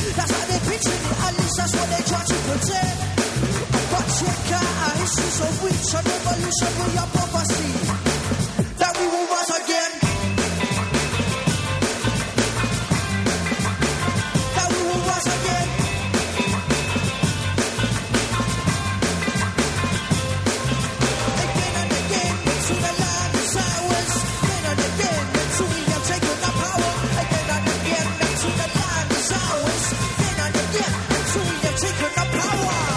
That's how they picture it, at least that's what they try to pretend. But check out our history, so reach a revolution with your prophecy that we will rise again. That we will rise again. Again and again, into the land is ours. Again and again, until we have taken the power. Again and again, into the land is ours. Again and again, until we have taken the power.